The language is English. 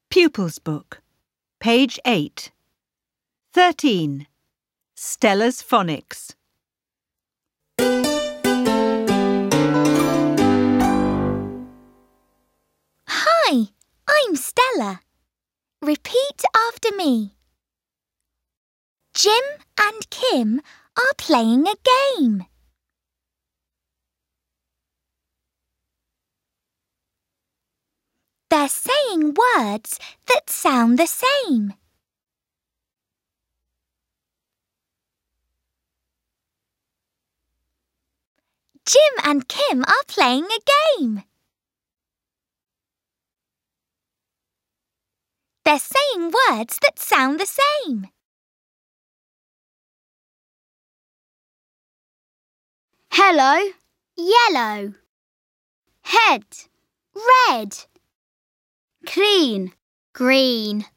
Pupils Book, page 8. 13. Stella's Phonics. Hi, I'm Stella. Repeat after me. Jim and Kim are playing a game. They're saying words that sound the same. Jim and Kim are playing a game. They're saying words that sound the same. Hello, yellow. Head, red. Clean, green.